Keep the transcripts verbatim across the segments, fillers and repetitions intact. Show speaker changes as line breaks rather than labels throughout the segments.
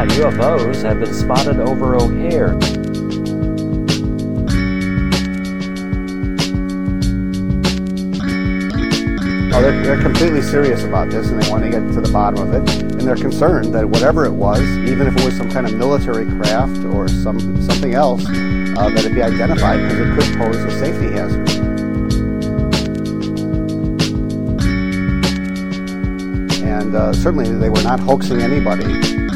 U F Os have been spotted over O'Hare.
Oh, they're, they're completely serious about this, and they want to get to the bottom of it. And they're concerned that whatever it was, even if it was some kind of military craft or some something else, uh, that it be identified because it could pose a safety hazard. And uh, certainly they were not hoaxing anybody.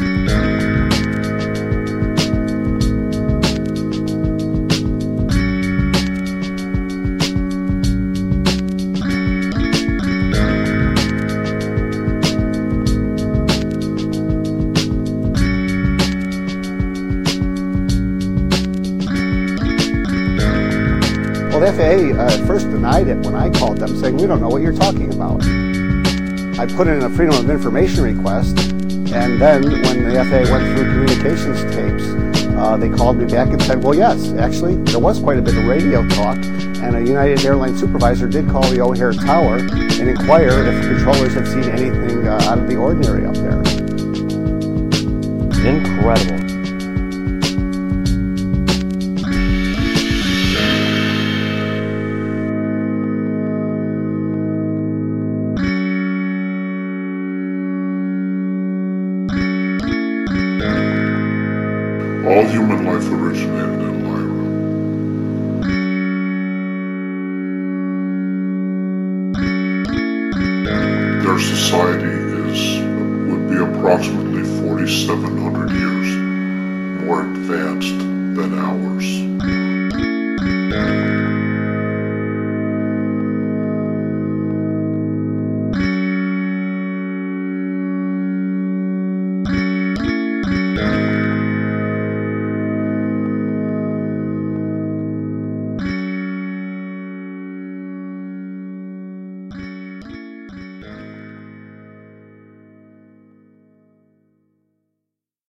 Well, the F A A uh, at first denied it when I called them, saying, we don't know what you're talking about. I put in a Freedom of Information request, and then when the F A A went through communications tapes, uh, they called me back and said, well, yes, actually, there was quite a bit of radio talk, and a United Airlines supervisor did call the O'Hare Tower and inquire if the controllers had seen anything uh, out of the ordinary up there.
Incredible.
All human life originated in Lyra. Their society is would be approximately forty-seven hundred years more advanced than ours.